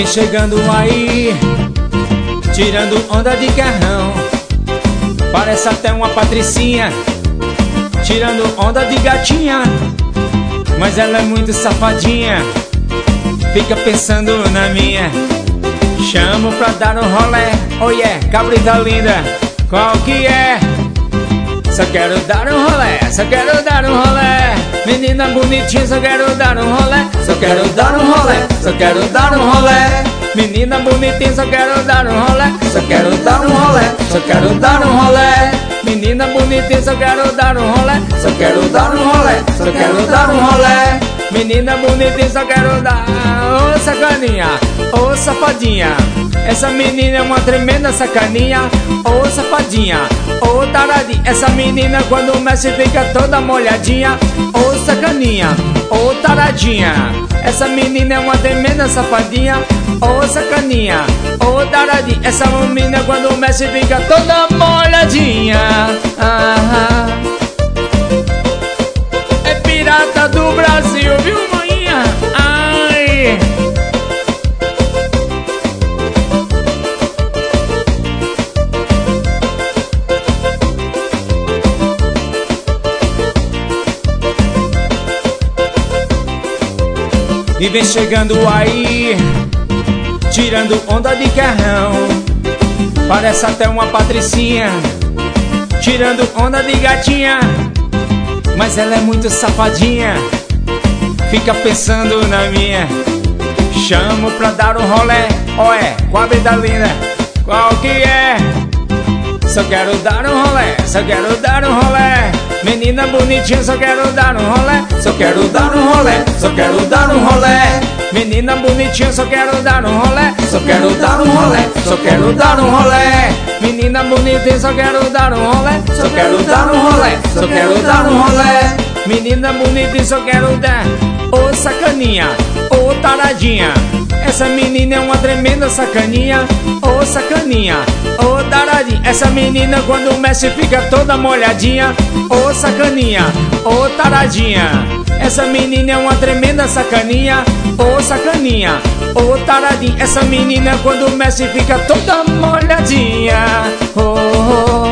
vem chegando aí, tirando onda de carrão. Parece até uma patricinha, tirando onda de gatinha. Mas ela é muito safadinha, fica pensando na minha. Chamo pra dar um rolé, oh yeah, cabrita linda, qual que é? Só quero dar um rolé, só quero dar um rolé. Menina bonitinha, só quero dar um rolé. Só quero dar um rolé, só quero dar um rolé. Menina bonitinha, só quero dar um rolé. Só quero dar um rolé, só quero dar um rolé. Menina bonitinha, só quero dar um rolé. Só quero dar um rolé, só quero dar um rolé. Menina bonitinha, só quero dar. Ô sacaninha, ô safadinha, essa menina é uma tremenda sacaninha. Ô safadinha, ô taradinha, essa menina quando mexe fica toda molhadinha. Ô sacaninha, ô taradinha, essa menina é uma tremenda safadinha. Ô sacaninha, ô taradinha, essa menina quando mexe fica toda molhadinha. É pirata do Brasil, viu, manhã? Ai. E vem chegando aí, tirando onda de carrão. Parece até uma patricinha, tirando onda de gatinha. Mas ela é muito safadinha, fica pensando na minha. Chamo pra dar um rolé, ó é, cabrita linda, qual que é? Só quero dar um rolé, só quero dar um rolé. Menina bonitinha, só quero dar um rolé. Só quero dar um rolé, só quero dar um rolé. Menina bonitinha, só quero dar um rolé. Só quero dar um rolé, só quero dar um rolé. Menina bonitinha, só quero dar um rolé. Só quero dar um rolé, só quero dar um rolé. Menina bonitinha, só quero dar. Ô sacaninha, ô taradinha, essa menina é uma tremenda sacaninha. Ô sacaninha, ô taradinha, essa menina quando mexe fica toda molhadinha. Ô sacaninha, ô taradinha, essa menina é uma tremenda sacaninha. Ô sacaninha, ô taradinha, essa menina quando mexe fica toda molhadinha. Oh, oh.